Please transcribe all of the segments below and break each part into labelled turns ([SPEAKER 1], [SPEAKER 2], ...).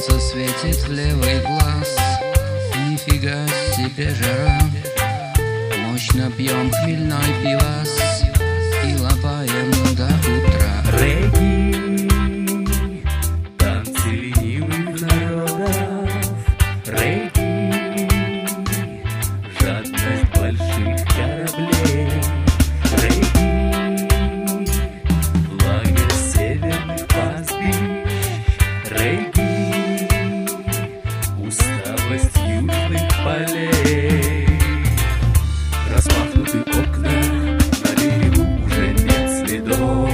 [SPEAKER 1] Солнце светит в левый глаз. Нифига себе жара. Мощно пьем хмельной пивас и лапаем до утра.
[SPEAKER 2] Регги, танцы ленивых народов. Регги, жадность больших кораблей. Регги, влага северных пастбищ. Регги, усталость южных полей. Распахнуты окна, на берегу уже нет следов.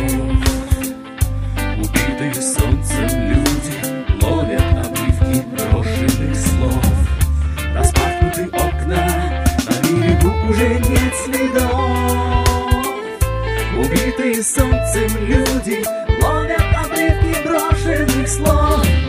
[SPEAKER 2] Убитые солнцем люди ловят обрывки брошенных слов. Распахнуты окна, на берегу уже нет следов. Убитые солнцем люди ловят обрывки брошенных слов.